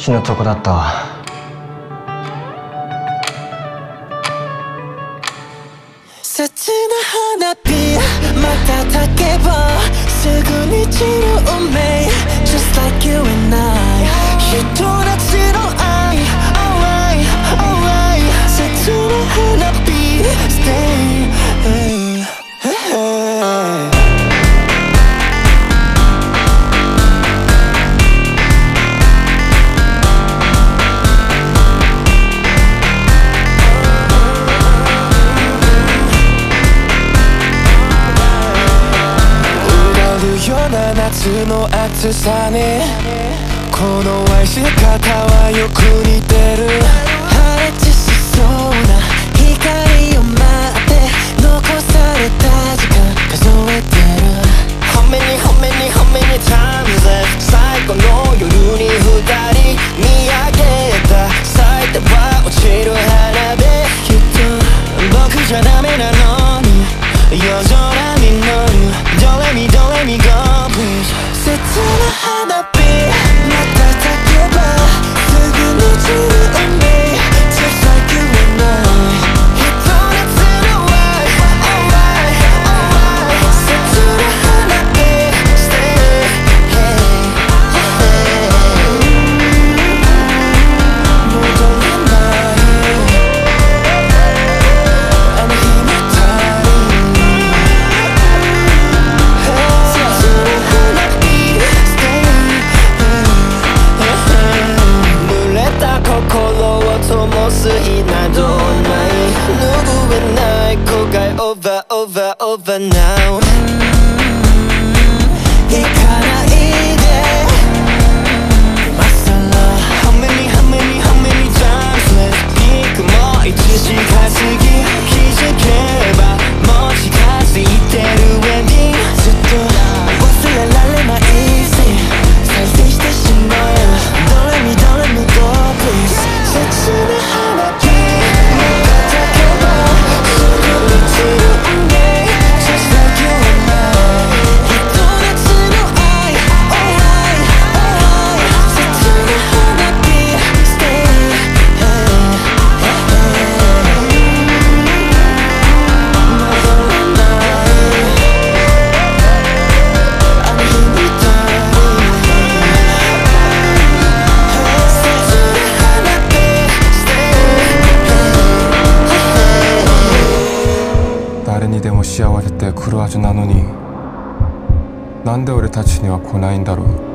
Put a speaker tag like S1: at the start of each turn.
S1: 死ぬとこだったわ。
S2: 切な花火瞬けばすぐに散る運命 Just like you and I ひと夏の愛 Alright, alright 切な花火 Stay hey, hey. ような夏の暑さにこの愛し方はよく似てる破裂しそうな光を待って残された時間数えてる How many, how many, how many times 最後の夜に二人見上げた咲いては落ちる花火きっと僕じゃダメなのに夜空に乗るドレミドレミゴー切な花火瞬けばすぐに散る運命 Just like you and I ひと夏の愛 Alright, alright 切な花火 Stay hey, hey. 戻れないあの日みたい心を灯す日などない拭えない後悔 Over, over, over now 行かないで今さら How many, how many, how many times Let's speak もう1時間過ぎ気づけばもう近づいてる Wedding ずっと忘れられない再生してしまうどれみどれみ Go please 切な花火瞬けばすぐに散る運命 Just like you and I ひと夏の愛 Alright, alright 切な花火 Stay hey, hey. 戻れないあの日みたい
S3: 誰にでも幸せって来るはずなのになんで俺たちには来ないんだろう。